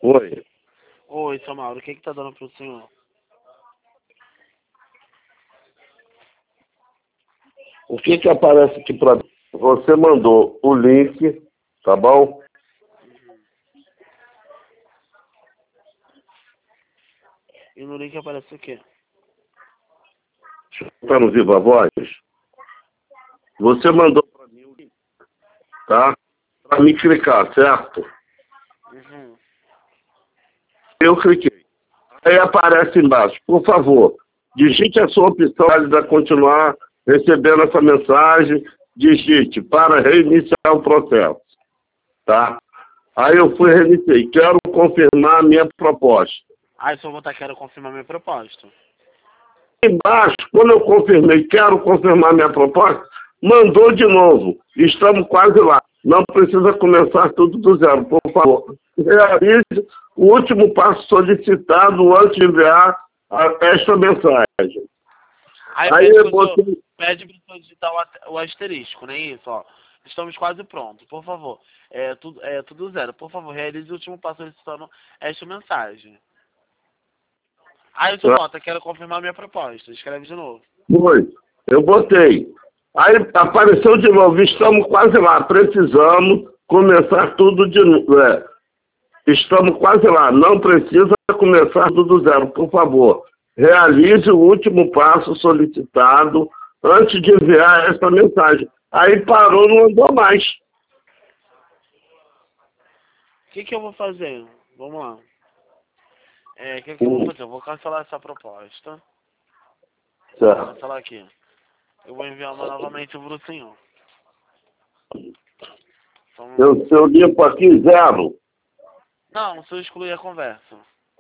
Oi. Oi, seu Mauro, o que tá dando pro senhor? O que que aparece aqui para mim? Você mandou o link, tá bom? E no link aparece o quê? Tá no Viva Voz? Você mandou para mim o link, tá? Para me clicar, certo? Uhum. Eu cliquei. Aí aparece embaixo, por favor, digite a sua opção válida continuar recebendo essa mensagem, digite para reiniciar o processo, tá? Aí eu fui reiniciei, quero confirmar a minha proposta. Aí se eu botar quero confirmar minha proposta. Embaixo, quando eu confirmei, quero confirmar minha proposta, mandou de novo. Estamos quase lá. Não precisa começar tudo do zero, por favor. Realize o último passo solicitado antes de enviar esta mensagem. Aí Aí eu botei... pede pra eu digitar o asterisco, não é isso? Ó. Estamos quase prontos, por favor. Tudo zero. Por favor, realize o último passo solicitando esta mensagem. Aí você bota, quero confirmar minha proposta. Escreve de novo. Foi. Eu botei. Aí apareceu de novo, estamos quase lá, precisamos começar tudo de novo. Estamos quase lá, não precisa começar tudo do zero, por favor. Realize o último passo solicitado antes de enviar essa mensagem. Aí parou, não andou mais. O que eu vou fazer? Vamos lá. O que eu vou fazer? Eu vou cancelar essa proposta. Vou Certo. cancelar aqui. Eu vou enviar uma novamente pro senhor. Eu limpo aqui zero. Não, se eu excluir a conversa.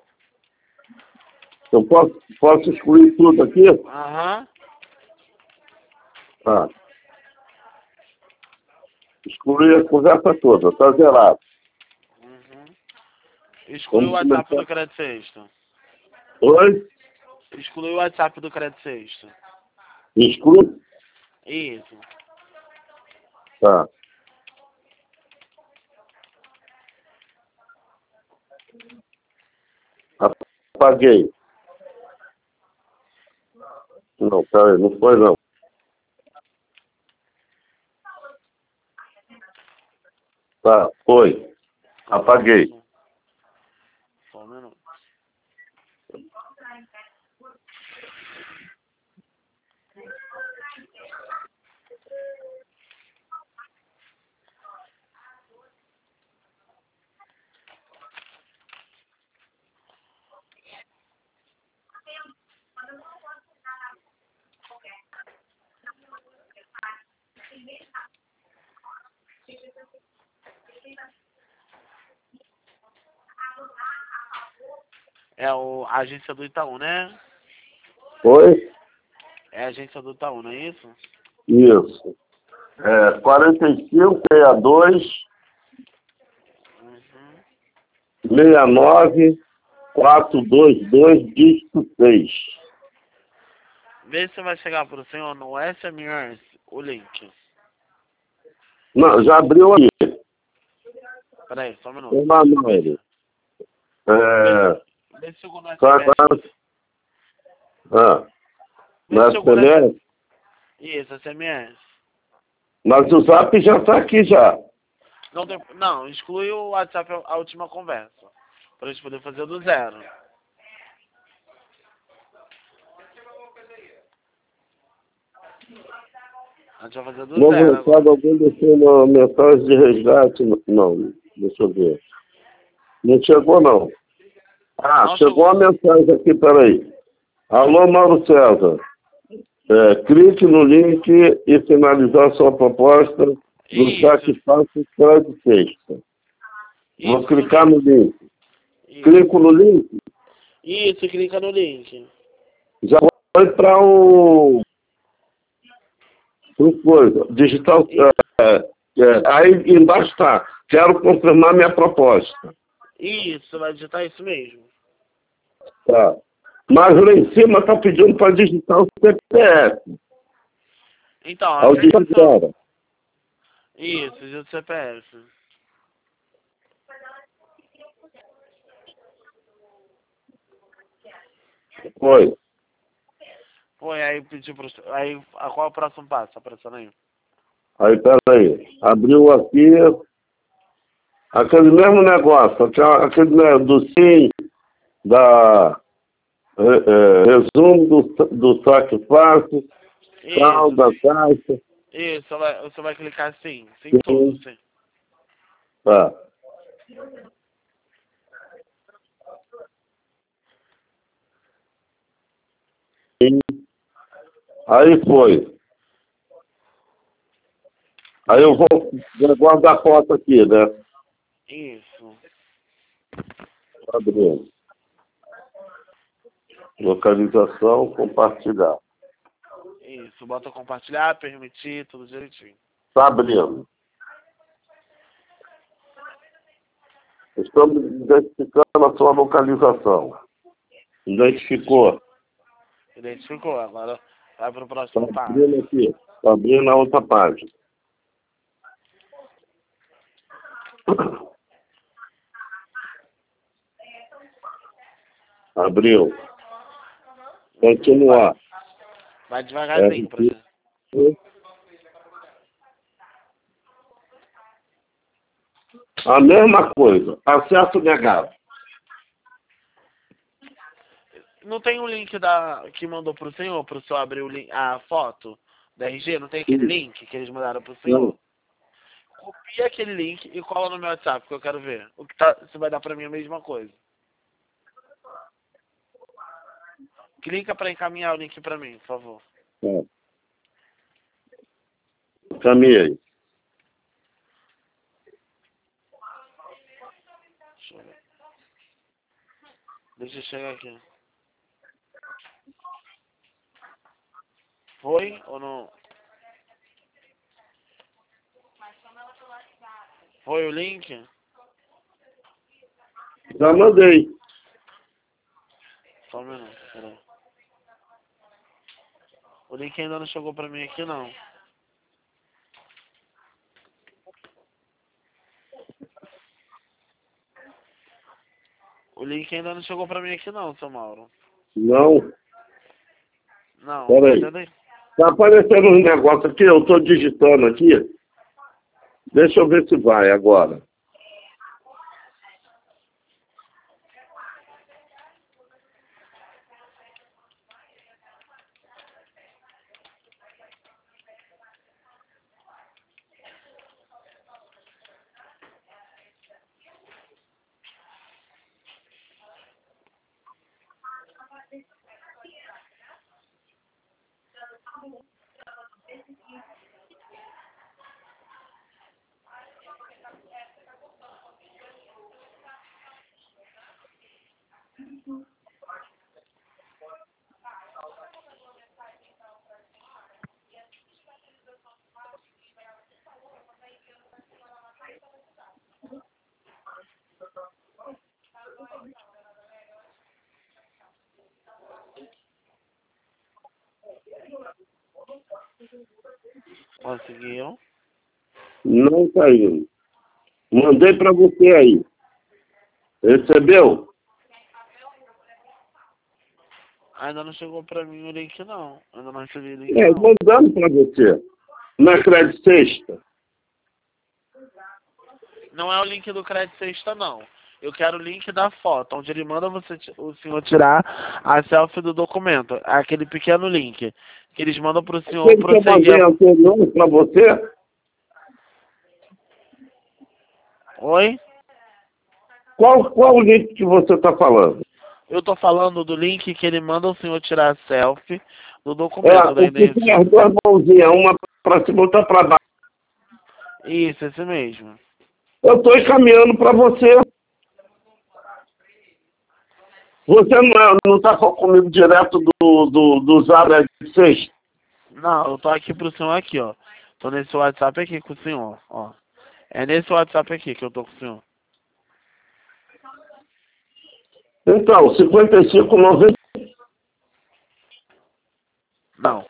Eu posso excluir tudo aqui? Aham. Tá. Excluir a conversa toda, tá zerado. Uhum. Exclui o WhatsApp do crédito sexto. Oi? Exclui o WhatsApp do crédito sexto. Exclui? Isso. Tá. Apaguei. Não, peraí, não foi não. Tá, foi. Apaguei. Só um minuto. A agência do Itaú, né? Foi? É a agência do Itaú, não é isso? Isso. 45, 62, Uhum. 69, 422, dígito 6. Vê se vai chegar pro senhor no SMS o link. Não, já abriu aqui. Peraí, só um minuto. Tem lá não, ele. Vê se chegou no Tá, SMS. Vê na se chegou no SMS. SMS? Isso, SMS. Mas o Zap já tá aqui já. Não, exclui o WhatsApp a última conversa. Pra gente poder fazer do zero. A gente vai fazer do Novo zero agora. recado, alguém deixou uma mensagem de resgate? Não, deixa eu ver. Não chegou, não. Não Chegou a mensagem aqui, peraí. Alô, Mauro César. Clique no link e finalizar sua proposta no satisfato crédito sexta. Vou clicar no link. Clico no link. Isso, clica no link. Já foi para o coisa. Digital. Aí embaixo está. Quero confirmar minha proposta. Isso, vai digitar isso mesmo. Tá. Mas lá em cima está pedindo para digitar o CPF. Então, Ao digitar. Isso, digita o CPF. Foi. Foi, aí pediu pro... Aí, qual é o próximo passo? Tá aparecendo aí? Aí, peraí. Abriu aqui. Aquele mesmo negócio. Aquele do sim, da resumo do saque fácil, tal, Isso, da caixa. isso, você vai clicar sim, sim tudo, Sim. sim. Tá. Sim. Aí foi. Aí eu vou guardar a foto aqui, né? Isso. Abrindo. Localização, compartilhar. Isso, bota compartilhar, permitir, tudo direitinho. Está abrindo. Estamos identificando a sua localização. Identificou. Identificou, agora vai pro Está próximo passo. abrindo aqui. Está abrindo a outra página. Abriu. Continuar. Vai devagarzinho, pra gente. A mesma coisa. Acesso negado. Não tem um link que mandou pro senhor abrir o link, a foto da RG? Não tem aquele link que eles mandaram pro senhor? Copia aquele link e cola no meu WhatsApp, que eu quero ver. Se vai dar pra mim a mesma coisa. Clica pra encaminhar o link pra mim, por favor. Caminhei. Deixa eu ver. Deixa eu chegar aqui. Foi ou não? Foi o link? Já mandei. Só um minuto, peraí. O link ainda não chegou pra mim aqui, não. O link ainda não chegou pra mim aqui, não, seu Mauro. Não. Não, Peraí. entendeu? Tá aparecendo um negócio aqui, eu estou digitando aqui. Deixa eu ver se vai agora. Conseguiu. Não tá indo. Mandei para você aí. Recebeu? Ainda não chegou pra mim o link, não. Ainda não recebi o link, É, não. mandando para você. Na Crédito Sexta. Não é o link do Crédito Sexta, não. Eu quero o link da foto, onde ele manda o senhor tirar a selfie do documento. Aquele pequeno link que eles mandam pro senhor Aquele que eu mandei prosseguir. anterior para você, Oi? qual o link que você está falando? Eu tô falando do link que ele manda o senhor tirar a selfie do É, documento da o que tem as identidade. duas mãozinhas, uma para cima e outra para baixo. Isso, esse mesmo. Eu estou encaminhando para você. Você não está comigo direto do Zap de Sexta? Não, eu tô aqui pro senhor aqui, ó. Tô nesse WhatsApp aqui com o senhor, ó. É nesse WhatsApp aqui que eu tô com o senhor. Então, 55,90. Não.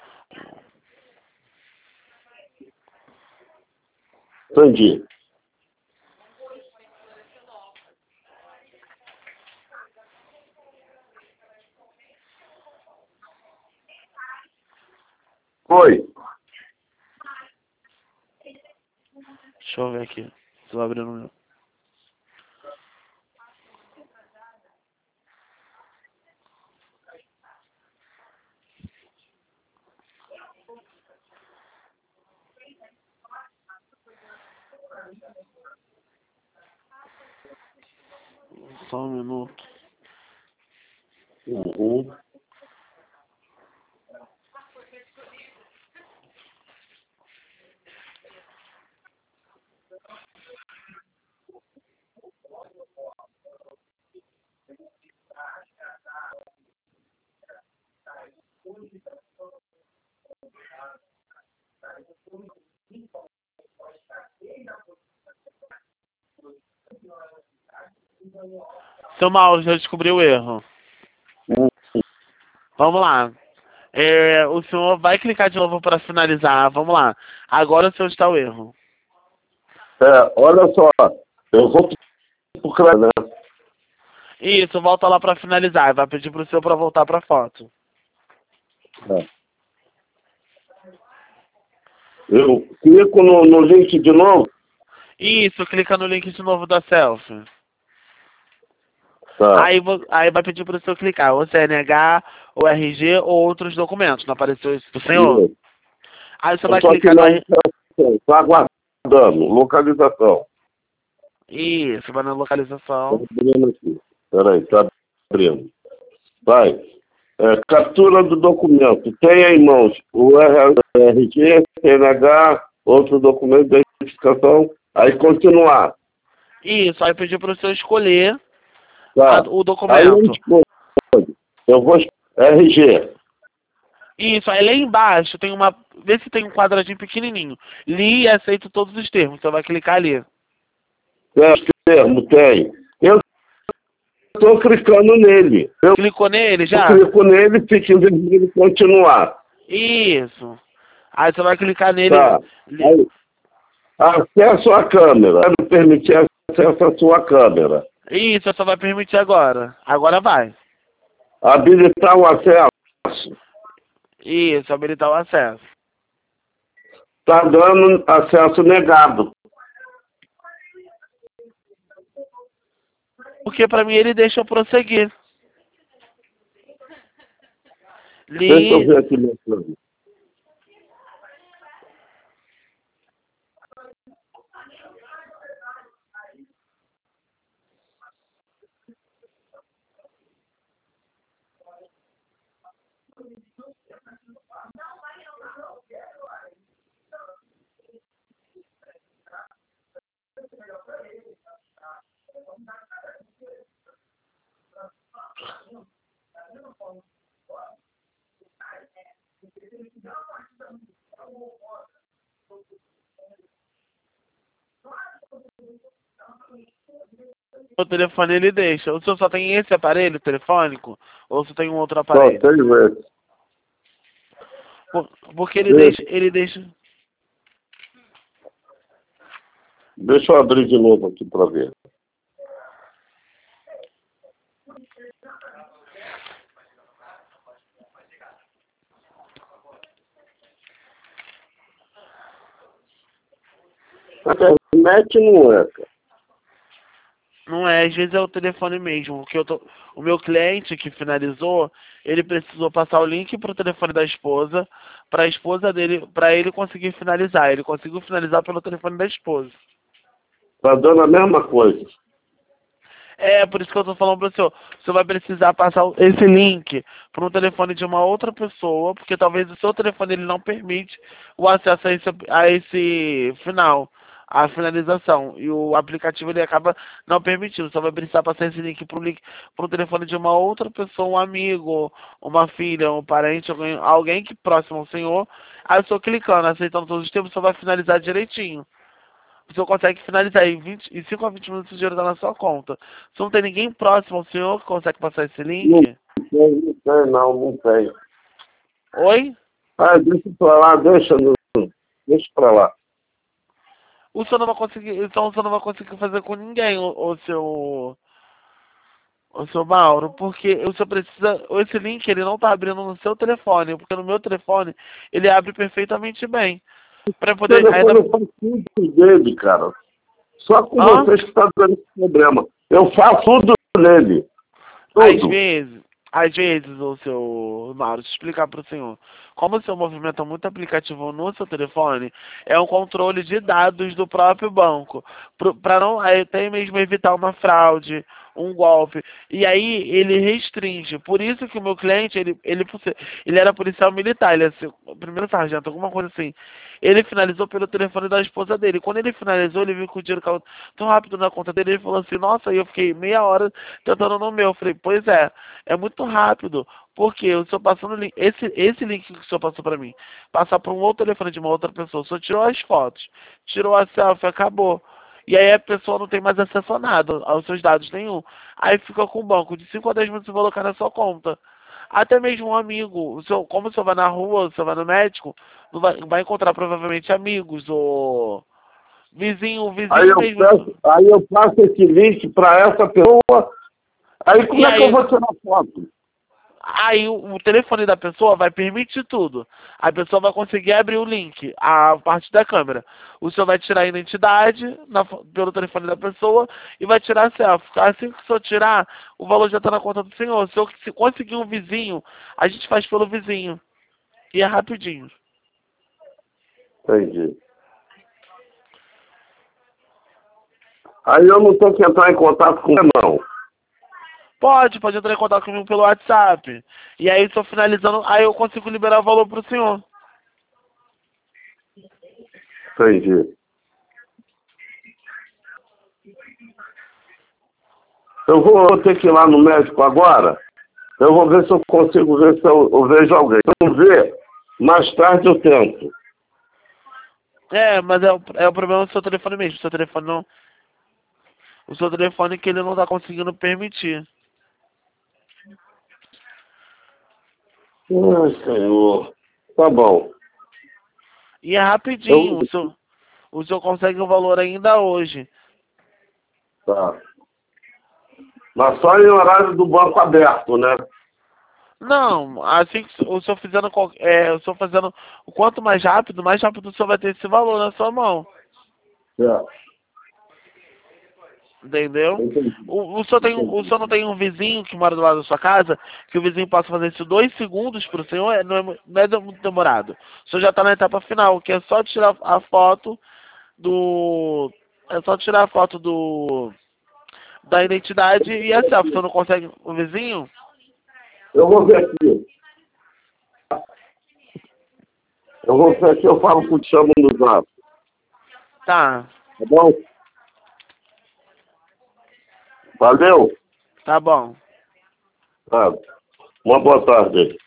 Entendi. Oi. Deixa eu ver aqui. Estou abrindo o meu. Só um minuto. Uhum. Seu Mauro, já descobriu o erro. Vamos lá. O senhor vai clicar de novo para finalizar. Vamos lá. Agora o senhor está o erro. Olha só, eu vou procurar, né? Isso, volta lá para finalizar. Vai pedir para o senhor para voltar para a foto. É. Eu clico no link de novo. Isso, clica no link de novo da selfie. Tá. Aí vai pedir para o senhor clicar o CNH, o RG ou outros documentos. Não apareceu isso do senhor? Isso. Aí você Eu vai tô aqui clicar no na RG. localização, tá aguardando, localização. Isso, vai na Tá localização. abrindo aqui. Peraí, tá abrindo. Vai. Captura do documento. Tenha em mãos o RG, CNH, outro documento de identificação. Aí continuar. Isso, aí pedir para o senhor escolher Tá. o Aí eu documento. escolho. Eu vou RG. Isso, aí lá embaixo tem uma. Vê se tem um quadradinho pequenininho. Li e aceito todos os termos. Você vai clicar ali. Termo, tem. Eu estou clicando nele. Eu Clicou nele já? clico nele, fica em vermelho continuar. Isso. Aí você vai clicar nele. Tá. Aí, acesso à câmera. Quero permitir acesso à sua câmera. Isso, só vai permitir agora. Agora vai. Habilitar o acesso. Isso, habilitar o acesso. Está dando acesso negado. Porque pra mim ele deixa eu prosseguir. Deixa eu Li. ver aqui meu plano. O telefone ele deixa. O senhor só tem esse aparelho telefônico? Ou você tem um outro Só, aparelho? tem esse. Porque ele deixa. Deixa eu abrir de novo aqui para ver. A internet não é, cara. Não é, às vezes é o telefone mesmo. O meu cliente que finalizou, ele precisou passar o link pro telefone da esposa, pra esposa dele, pra ele conseguir finalizar. Ele conseguiu finalizar pelo telefone da esposa. Tá dando a mesma coisa. É, por isso que eu tô falando pro senhor. O senhor vai precisar passar esse link para um telefone de uma outra pessoa, porque talvez o seu telefone ele não permite o acesso a esse final, a finalização. E o aplicativo ele acaba não permitindo. Só vai precisar passar esse link para um telefone de uma outra pessoa, um amigo, uma filha, um parente, alguém que próximo ao senhor. Aí o senhor clicando, aceitando todos os termos, o senhor vai finalizar direitinho. O senhor consegue finalizar em 5 a 20 minutos o dinheiro está na sua conta. Se não tem ninguém próximo ao senhor que consegue passar esse link. Não tem. Oi? Deixa pra lá, deixa pra lá. O senhor não vai conseguir. Então o senhor não vai conseguir fazer com ninguém o seu. Ô, seu Mauro, porque o senhor precisa. Esse link ele não tá abrindo no seu telefone, porque no meu telefone ele abre perfeitamente bem. Pra O poder. telefone faz tudo dele, cara. Só com Hã? vocês que tá dando esse problema. Eu faço tudo nele. Tudo. Às vezes, o seu Mauro, deixa eu explicar para o senhor. Como o senhor movimenta muito aplicativo no seu telefone, é um controle de dados do próprio banco, para não até mesmo evitar uma fraude, um golpe. E aí ele restringe. Por isso que o meu cliente, ele era policial militar, ele é primeiro sargento, alguma coisa assim. Ele finalizou pelo telefone da esposa dele. Quando ele finalizou, ele viu que o dinheiro caiu tão rápido na conta dele, ele falou assim, nossa, e eu fiquei meia hora tentando no meu. Eu falei, pois é muito rápido, porque o senhor passando o link, esse link que o senhor passou para mim, passar para um outro telefone de uma outra pessoa, o senhor tirou as fotos, tirou a selfie, acabou. E aí a pessoa não tem mais acesso a nada, aos seus dados nenhum. Aí fica com o banco de 5 a 10 minutos colocar na sua conta. Até mesmo um amigo, como o senhor vai na rua, o senhor vai no médico, não vai encontrar provavelmente amigos ou Aí vizinho eu mesmo. aí eu passo esse link para essa pessoa. Aí E como é que eu aí vou tirar foto? Aí o telefone da pessoa vai permitir tudo. A pessoa vai conseguir abrir o link, a parte da câmera. O senhor vai tirar a identidade pelo telefone da pessoa e vai tirar a selfie. Assim que o senhor tirar, o valor já está na conta do senhor. Se conseguir um vizinho, a gente faz pelo vizinho. E é rapidinho. Entendi. Aí eu não tenho que entrar em contato com ele, não. Pode entrar em contato comigo pelo WhatsApp. E aí, estou finalizando, aí eu consigo liberar o valor para o senhor. Entendi. Eu vou ter que ir lá no médico agora. Eu vou ver se eu consigo ver se eu vejo alguém. Se eu não ver, mais tarde eu tento. Mas é o problema do seu telefone mesmo. O seu telefone que ele não está conseguindo permitir. Ai, Senhor. Tá bom. E é rapidinho, Eu... o senhor consegue o valor ainda hoje. Tá. Mas só em horário do banco aberto, né? Não, assim que o senhor fazendo o quanto mais rápido o senhor vai ter esse valor na sua mão. É. Entendeu? Entendi. O senhor não tem um vizinho que mora do lado da sua casa, que o vizinho possa fazer isso 2 segundos para o senhor, não é muito demorado. O senhor já está na etapa final, que é só tirar a foto do. É só tirar a foto da identidade e a selfie. O senhor não consegue o vizinho? Eu vou ver aqui. Eu vou ver aqui, eu falo com o chamo no zap. Tá, Tá bom? Valeu? tá bom. Tá. Uma boa tarde.